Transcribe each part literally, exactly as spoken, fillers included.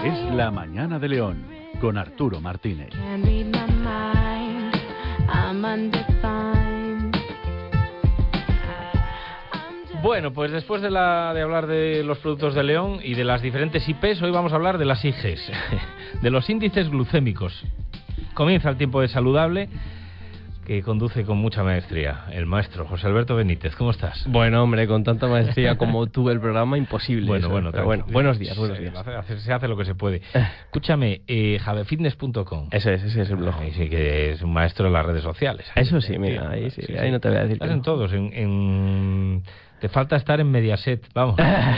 Es La Mañana de León, con Arturo Martínez. Bueno, pues después de, la, de hablar de los productos de León y de las diferentes I Pes, hoy vamos a hablar de las I Ges, de los índices glucémicos. Comienza el tiempo de Saludable, que conduce con mucha maestría el maestro José Alberto Benítez. ¿Cómo estás? Bueno, hombre, con tanta maestría como tuve el programa, imposible. Bueno, eso, bueno, pero bueno, buenos días, buenos días. Se hace, se hace lo que se puede. Escúchame, eh, javefitness punto com. Ese es, ese es el blog. Ahí sí que es un maestro de las redes sociales. Ahí, Eso sí, mira, ahí sí, sí, ahí sí. no te voy a decir. Estás que en no. todos, en... en... Te falta estar en Mediaset, vamos.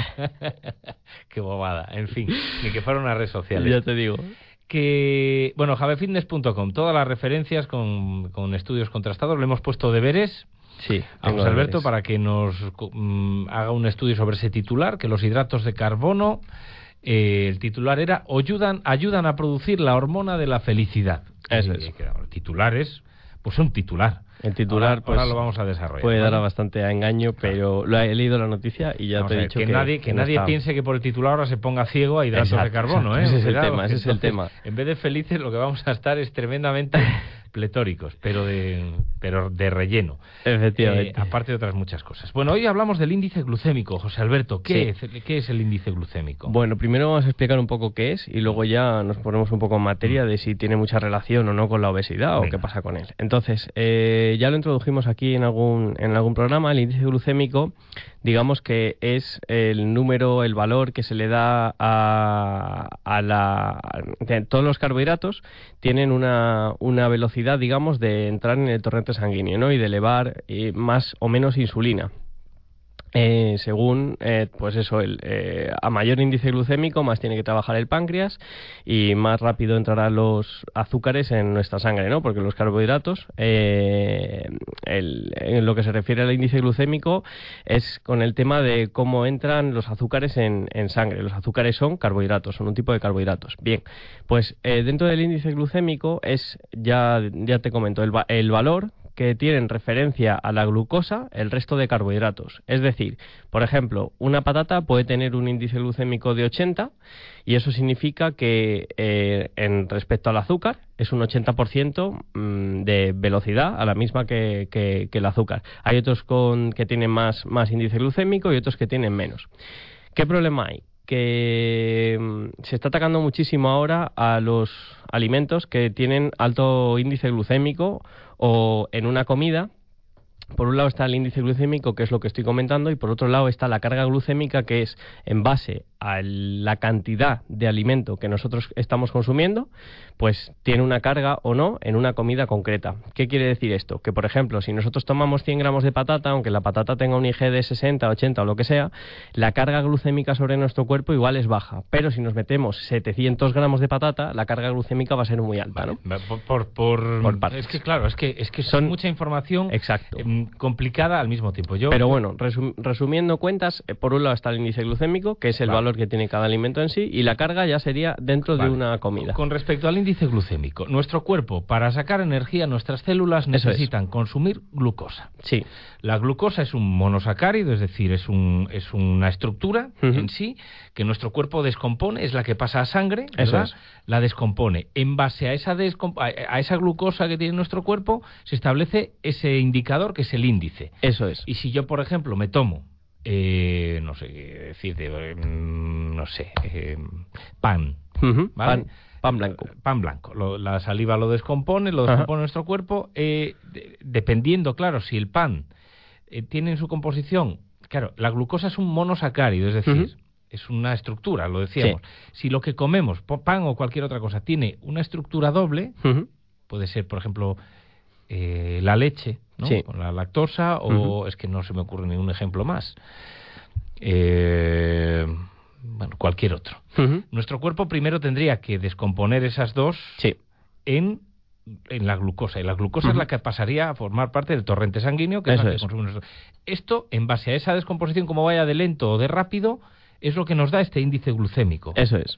Qué bobada, en fin, ni que fuera una red social. Ya te digo. Que, bueno, javefitness punto com, todas las referencias con, con estudios contrastados, le hemos puesto deberes Sí, a José Alberto para que nos um, haga un estudio sobre ese titular, que los hidratos de carbono, eh, el titular era, ayudan, ayudan a producir la hormona de la felicidad. Eso y, es. Que, bueno, titulares, pues un titular. El titular, ahora, pues, ahora lo vamos a desarrollar. puede ¿vale? dar bastante a engaño, pero lo he, he leído la noticia y ya Vamos te he ver, dicho que, que... nadie, que, que nadie no está... piense que por el titular ahora se ponga ciego a hidratos Exacto, de carbono, exacto. ¿eh? Ese es el Cuidado, tema, ese es el entonces, tema. En vez de felices, lo que vamos a estar es tremendamente pletóricos, pero de, pero de relleno. Efectivamente. Eh, aparte de otras muchas cosas. Bueno, hoy hablamos del índice glucémico, José Alberto. ¿Qué, Sí. es, ¿qué es el índice glucémico? Bueno, primero vamos a explicar un poco qué es y luego ya nos ponemos un poco en materia de si tiene mucha relación o no con la obesidad o Venga. qué pasa con él. Entonces, eh, ya lo introdujimos aquí en algún, en algún programa. El índice glucémico, digamos que es el número, el valor que se le da a, a la... a, todos los carbohidratos tienen una, una velocidad, digamos, de entrar en el torrente sanguíneo, ¿no? Y de elevar eh, más o menos insulina. Eh, según, eh, pues eso, el, eh, a mayor índice glucémico, más tiene que trabajar el páncreas y más rápido entrarán los azúcares en nuestra sangre, ¿no? Porque los carbohidratos, eh, el, en lo que se refiere al índice glucémico, es con el tema de cómo entran los azúcares en, en sangre. Los azúcares son carbohidratos, son un tipo de carbohidratos. Bien, pues eh, dentro del índice glucémico es, ya, ya te comento, el, el valor que tienen referencia a la glucosa el resto de carbohidratos. Es decir, por ejemplo, una patata puede tener un índice glucémico de ochenta y eso significa que eh, en respecto al azúcar es un ochenta por ciento mmm, de velocidad a la misma que, que, que el azúcar. Hay otros con, que tienen más, más índice glucémico y otros que tienen menos. ¿Qué problema hay? Que mmm, se está atacando muchísimo ahora a los alimentos que tienen alto índice glucémico o en una comida. Por un lado está el índice glucémico, que es lo que estoy comentando, y por otro lado está la carga glucémica, que es en base a la cantidad de alimento que nosotros estamos consumiendo, pues tiene una carga o no en una comida concreta. ¿Qué quiere decir esto? Que, por ejemplo, si nosotros tomamos cien gramos de patata, aunque la patata tenga un I G de sesenta, ochenta o lo que sea, la carga glucémica sobre nuestro cuerpo igual es baja. Pero si nos metemos setecientos gramos de patata, la carga glucémica va a ser muy alta, ¿no? Por, por, por, por partes. Es que, claro, es que, es que son mucha información. Exacto. Eh, complicada al mismo tiempo. Yo, Pero bueno, resum, resumiendo cuentas, eh, por un lado está el índice glucémico, que es el vale. valor que tiene cada alimento en sí, y la carga ya sería dentro vale. de una comida. Con respecto al índice glucémico, nuestro cuerpo, para sacar energía, nuestras células necesitan es. consumir glucosa. Sí. La glucosa es un monosacárido, es decir, es, un, es una estructura uh-huh. en sí que nuestro cuerpo descompone, es la que pasa a sangre, ¿verdad? Eso es. La descompone. En base a esa, descomp- a esa glucosa que tiene nuestro cuerpo, se establece ese indicador que es el índice. Eso es. Y si yo, por ejemplo, me tomo, eh, no sé qué decirte, eh, no sé, eh, pan, uh-huh. ¿vale? Pan. Pan blanco. Pan blanco. Lo, la saliva lo descompone, lo descompone Ajá. nuestro cuerpo. Eh, de, dependiendo, claro, si el pan eh, tiene en su composición... Claro, la glucosa es un monosacárido, es decir, uh-huh. es una estructura, lo decíamos. Sí. Si lo que comemos, pan o cualquier otra cosa, tiene una estructura doble, uh-huh. puede ser, por ejemplo, eh, la leche, ¿no? Sí. Con la lactosa, o uh-huh. es que no se me ocurre ningún ejemplo más. Eh... Bueno, cualquier otro. Uh-huh. Nuestro cuerpo primero tendría que descomponer esas dos sí. en, en la glucosa. Y la glucosa uh-huh. es la que pasaría a formar parte del torrente sanguíneo, que Eso es la que es. consumimos nosotros. Esto, en base a esa descomposición, como vaya de lento o de rápido, es lo que nos da este índice glucémico. Eso es.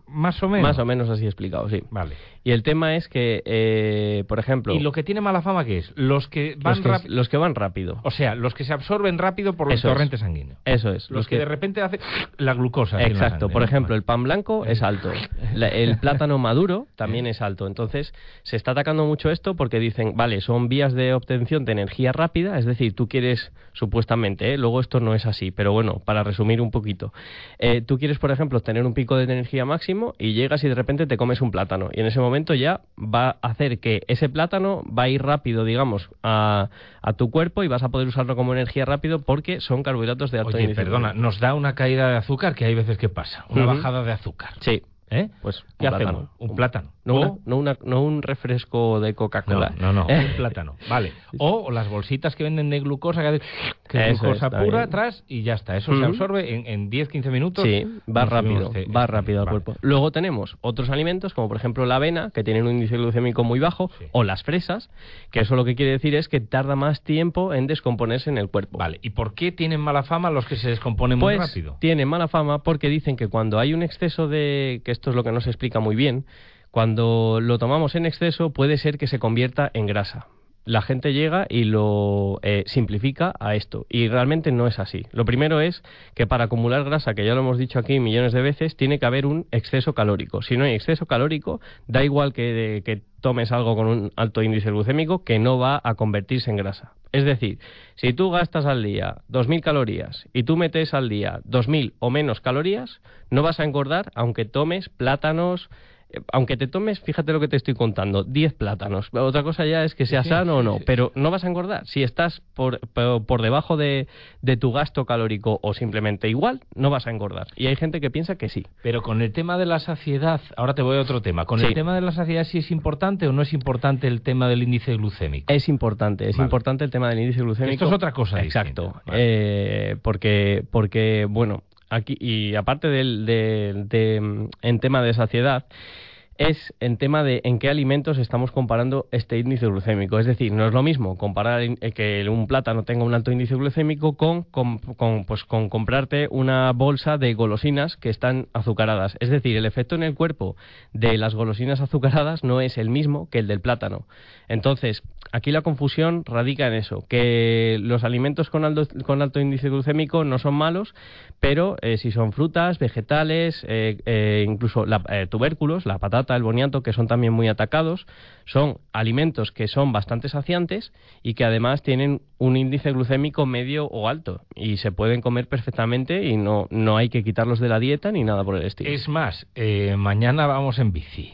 Más o menos. Más o menos así explicado, sí. Vale. Y el tema es que, eh, por ejemplo... ¿Y lo que tiene mala fama qué es? Los que van rápido. Los que van rápido. O sea, los que se absorben rápido por los Eso torrentes es. sanguíneos. Eso es. Los, los que, que de repente hacen la glucosa. Exacto. En la sangre, por ¿no? ejemplo, Vale. el pan blanco es alto. La, el plátano maduro también es alto. Entonces, se está atacando mucho esto porque dicen, vale, son vías de obtención de energía rápida, es decir, tú quieres, supuestamente, ¿eh? Luego esto no es así, pero bueno, para resumir un poquito, eh, tú quieres, por ejemplo, tener un pico de energía máximo y llegas y de repente te comes un plátano. Y en ese momento ya va a hacer que ese plátano va a ir rápido, digamos, a, a tu cuerpo y vas a poder usarlo como energía rápido porque son carbohidratos de alto Oye, índice. perdona, nos da una caída de azúcar, que hay veces que pasa, una uh-huh. bajada de azúcar. Sí. ¿Eh? Pues ¿qué un hacemos? plátano. Un plátano. No, o... una, no, una, no un refresco de Coca-Cola. No, no, no, un plátano. Vale. O las bolsitas que venden de glucosa, que, que es glucosa es, pura atrás y ya está. Eso uh-huh. se absorbe en, en diez a quince minutos. Sí, va rápido, este, va rápido al vale. cuerpo. Luego tenemos otros alimentos, como por ejemplo la avena, que tienen un índice glucémico muy bajo, sí. o las fresas, que eso lo que quiere decir es que tarda más tiempo en descomponerse en el cuerpo. Vale. ¿Y por qué tienen mala fama los que se descomponen pues, muy rápido? Tienen mala fama porque dicen que cuando hay un exceso de... que esto es lo que no se explica muy bien, cuando lo tomamos en exceso puede ser que se convierta en grasa. La gente llega y lo eh, simplifica a esto, y realmente no es así. Lo primero es que para acumular grasa, que ya lo hemos dicho aquí millones de veces, tiene que haber un exceso calórico. Si no hay exceso calórico, da igual que, que tomes algo con un alto índice glucémico, que no va a convertirse en grasa. Es decir, si tú gastas al día dos mil calorías y tú metes al día dos mil o menos calorías, no vas a engordar aunque tomes plátanos, aunque te tomes, fíjate lo que te estoy contando, diez plátanos. Otra cosa ya es que sea sí, sano sí, o no, sí. pero no vas a engordar. Si estás por, por, por debajo de, de tu gasto calórico o simplemente igual, no vas a engordar. Y hay gente que piensa que sí. Pero con el tema de la saciedad, ahora te voy a otro tema. ¿Con sí. el tema de la saciedad sí es importante o no es importante el tema del índice glucémico? Es importante, es vale. importante el tema del índice glucémico. Esto es otra cosa Exacto. distinta. Vale. Eh, porque, porque, bueno... Aquí, y aparte del, de, de, en tema de saciedad, es en tema de en qué alimentos estamos comparando este índice glucémico. Es decir, no es lo mismo comparar que un plátano tenga un alto índice glucémico con, con, con, pues, con comprarte una bolsa de golosinas que están azucaradas. Es decir, el efecto en el cuerpo de las golosinas azucaradas no es el mismo que el del plátano. Entonces, aquí la confusión radica en eso, que los alimentos con alto, con alto índice glucémico no son malos, pero eh, si son frutas, vegetales, eh, eh, incluso la, eh, tubérculos, la patata, el boniato, que son también muy atacados, son alimentos que son bastante saciantes y que además tienen un índice glucémico medio o alto y se pueden comer perfectamente y no, no hay que quitarlos de la dieta ni nada por el estilo. Es más, eh, mañana vamos en bici.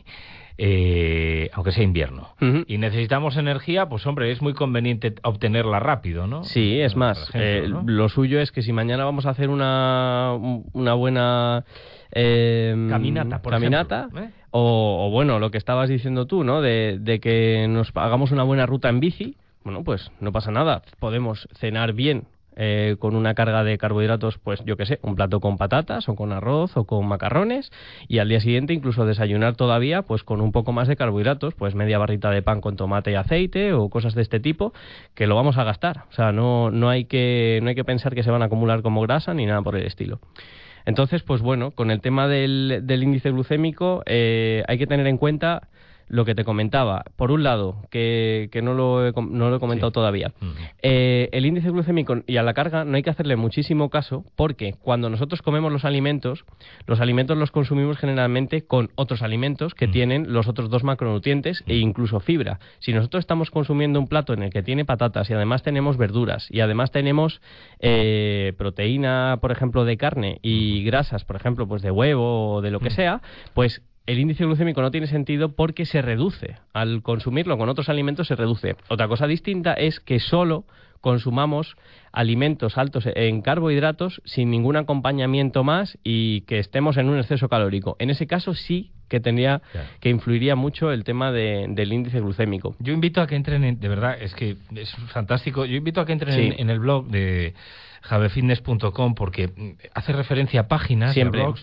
Eh, aunque sea invierno, uh-huh. y necesitamos energía, pues hombre, es muy conveniente obtenerla rápido, ¿no? Sí, es más, ejemplo, eh, ¿no? Lo suyo es que si mañana vamos a hacer una, una buena eh, caminata, por caminata ejemplo, ¿eh? o, o bueno, lo que estabas diciendo tú, ¿no? De, de que nos hagamos una buena ruta en bici, bueno, pues no pasa nada, podemos cenar bien. Eh, con una carga de carbohidratos, pues yo qué sé, un plato con patatas o con arroz o con macarrones, y al día siguiente incluso desayunar todavía pues con un poco más de carbohidratos, pues media barrita de pan con tomate y aceite o cosas de este tipo, que lo vamos a gastar. O sea, no, no hay que, no hay que pensar que se van a acumular como grasa ni nada por el estilo. Entonces, pues bueno, con el tema del, del índice glucémico eh, hay que tener en cuenta lo que te comentaba. Por un lado, que, que no, lo he, no lo he comentado sí. todavía, uh-huh. eh, el índice glucémico y a la carga no hay que hacerle muchísimo caso, porque cuando nosotros comemos los alimentos, los alimentos los consumimos generalmente con otros alimentos que uh-huh. tienen los otros dos macronutrientes uh-huh. e incluso fibra. Si nosotros estamos consumiendo un plato en el que tiene patatas y además tenemos verduras y además tenemos eh, proteína, por ejemplo, de carne y grasas, por ejemplo, pues de huevo o de lo que uh-huh. sea, pues el índice glucémico no tiene sentido porque se reduce. Al consumirlo con otros alimentos se reduce. Otra cosa distinta es que solo consumamos alimentos altos en carbohidratos sin ningún acompañamiento más y que estemos en un exceso calórico. En ese caso sí que tendría claro. que influiría mucho el tema de, del índice glucémico. Yo invito a que entren, en, de verdad, es que es fantástico, yo invito a que entren sí. en, en el blog de javefitness punto com porque hace referencia a páginas, siempre. a blogs,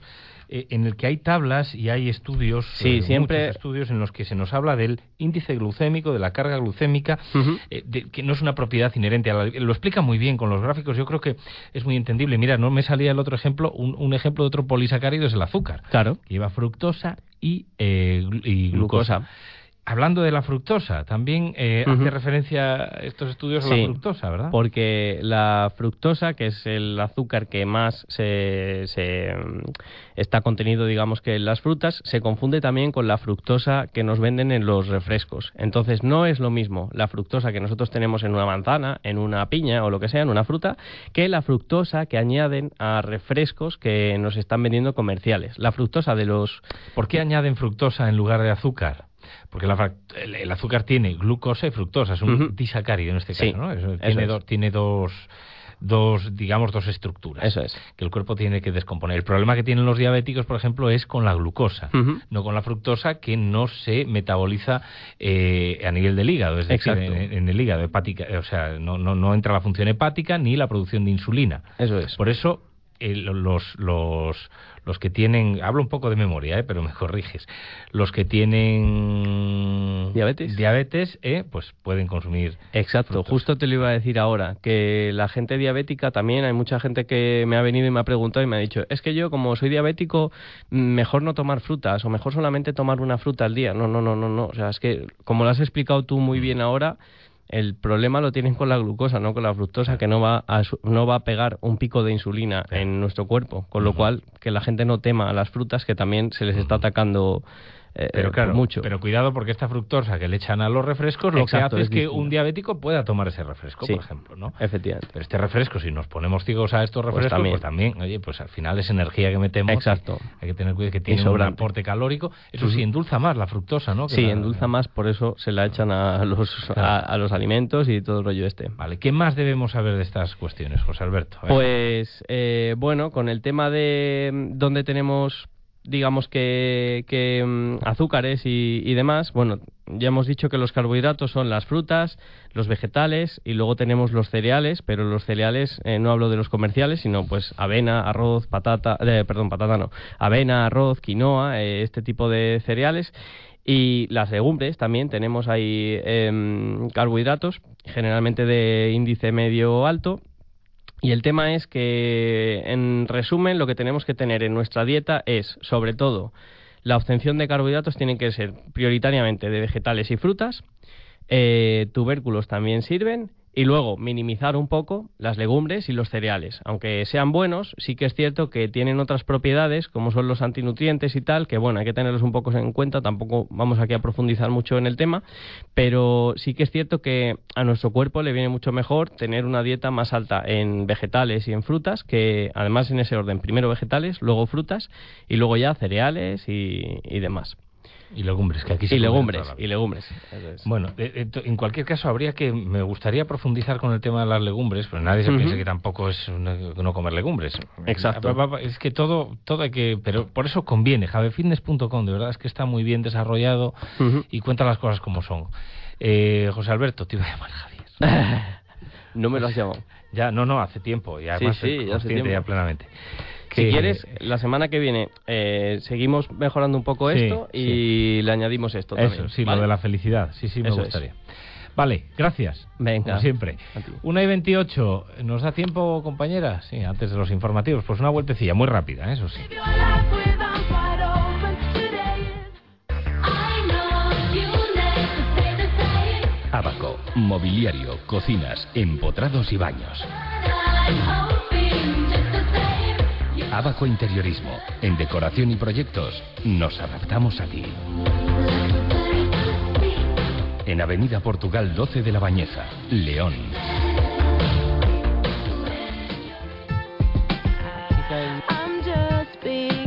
eh, en el que hay tablas y hay estudios, sí, eh, siempre... muchos estudios en los que se nos habla del índice glucémico, de la carga glucémica, uh-huh. eh, de, que no es una propiedad inherente a la... Lo explica muy bien con los gráficos, yo creo que es muy entendible. Mira, no me salía el otro ejemplo, un, un ejemplo de otro polisacárido es el azúcar, claro, que lleva fructosa y, eh, y glucosa. glucosa. Hablando de la fructosa, también eh, uh-huh. hace referencia estos estudios sí, a la fructosa, ¿verdad? Porque la fructosa, que es el azúcar que más se, se está contenido, digamos, que en las frutas, se confunde también con la fructosa que nos venden en los refrescos. Entonces, no es lo mismo la fructosa que nosotros tenemos en una manzana, en una piña o lo que sea, en una fruta, que la fructosa que añaden a refrescos que nos están vendiendo comerciales. La fructosa de los... ¿Por qué añaden fructosa en lugar de azúcar? Porque la, el, el azúcar tiene glucosa y fructosa, es un uh-huh. disacárido en este caso, sí, ¿no? Eso, tiene, es. do, tiene dos, dos, digamos, dos estructuras. Eso es. Que el cuerpo tiene que descomponer. El problema que tienen los diabéticos, por ejemplo, es con la glucosa, uh-huh. no con la fructosa, que no se metaboliza eh, a nivel del hígado, es decir, en, en el hígado hepática, o sea, no, no, no entra la función hepática ni la producción de insulina. Eso es. Por eso eh, los, los, los que tienen, hablo un poco de memoria, eh, pero me corriges, los que tienen diabetes, diabetes eh, pues pueden consumir. Exacto, frutos. Justo te lo iba a decir ahora, que la gente diabética también, hay mucha gente que me ha venido y me ha preguntado y me ha dicho, es que yo como soy diabético, mejor no tomar frutas o mejor solamente tomar una fruta al día. No, no, no, no, no, o sea, es que como lo has explicado tú muy bien ahora, el problema lo tienen con la glucosa, no con la fructosa, que no va a, no va a pegar un pico de insulina sí. en nuestro cuerpo, con lo uh-huh. cual que la gente no tema a las frutas, que también se les está atacando eh, pero claro, mucho. Pero cuidado, porque esta fructosa que le echan a los refrescos, lo Exacto, que hace es, es que distinto. un diabético pueda tomar ese refresco, sí, por ejemplo, ¿no? Efectivamente. Pero este refresco, si nos ponemos ciegos a estos refrescos, pues también, pues también oye, pues al final es energía que metemos. Exacto. Hay que tener cuidado que tiene un aporte calórico. Eso uh-huh. sí, endulza más la fructosa, ¿no? Que sí, la, endulza más, por eso se la echan a los, claro. a, a los alimentos y todo el rollo este. Vale, ¿qué más debemos saber de estas cuestiones, José Alberto? Pues, eh, bueno, con el tema de dónde tenemos... digamos que, que um, azúcares y, y demás, bueno, ya hemos dicho que los carbohidratos son las frutas, los vegetales y luego tenemos los cereales, pero los cereales, eh, no hablo de los comerciales, sino pues avena, arroz, patata, eh, perdón, patata no, avena, arroz, quinoa, eh, este tipo de cereales. Y las legumbres también tenemos ahí eh, carbohidratos, generalmente de índice medio alto. Y el tema es que, en resumen, lo que tenemos que tener en nuestra dieta es, sobre todo, la obtención de carbohidratos tiene que ser prioritariamente de vegetales y frutas, eh, tubérculos también sirven, y luego minimizar un poco las legumbres y los cereales. Aunque sean buenos, sí que es cierto que tienen otras propiedades, como son los antinutrientes y tal, que bueno, hay que tenerlos un poco en cuenta, tampoco vamos aquí a profundizar mucho en el tema, pero sí que es cierto que a nuestro cuerpo le viene mucho mejor tener una dieta más alta en vegetales y en frutas, que además en ese orden, primero vegetales, luego frutas, y luego ya cereales y, y demás. Y legumbres, que aquí se y legumbres, y legumbres. Es. Bueno, en cualquier caso habría que, me gustaría profundizar con el tema de las legumbres, pero nadie se uh-huh. piense que tampoco es no comer legumbres. Exacto. Es que todo, todo hay que, pero por eso conviene, javefitness punto com, de verdad es que está muy bien desarrollado uh-huh. y cuenta las cosas como son. Eh, José Alberto, te iba a llamar Javier. No me lo has llamado. Ya, no, no, hace tiempo, y además sí, sí, ya hace tiempo. Ya plenamente. Si que... quieres, la semana que viene eh, seguimos mejorando un poco sí, esto y sí. le añadimos esto Eso, también. sí, ¿vale? Lo de la felicidad. Sí, sí, me Eso gustaría. Es. Vale, gracias. Venga. Como siempre. una y veintiocho. ¿Nos da tiempo, compañera? Sí, antes de los informativos. Pues una vueltecilla muy rápida, eso sí. Abaco, mobiliario, cocinas, empotrados y baños. Abaco Interiorismo. En decoración y proyectos nos adaptamos a ti. En Avenida Portugal doce de La Bañeza, León.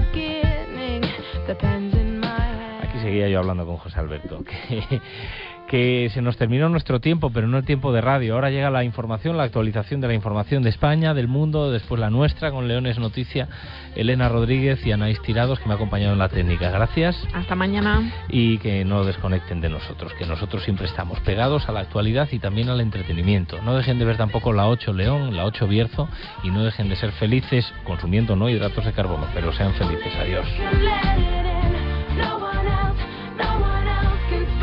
Aquí seguía yo hablando con José Alberto, que, que se nos terminó nuestro tiempo, pero no el tiempo de radio. Ahora llega la información, la actualización de la información de España, del mundo, después la nuestra con Leones Noticia, Elena Rodríguez y Anaís Tirados, que me ha acompañado en la técnica. Gracias. Hasta mañana. Y que no desconecten de nosotros, que nosotros siempre estamos pegados a la actualidad y también al entretenimiento. No dejen de ver tampoco la ocho León, la ocho Bierzo, y no dejen de ser felices consumiendo no hidratos de carbono, pero sean felices. Adiós.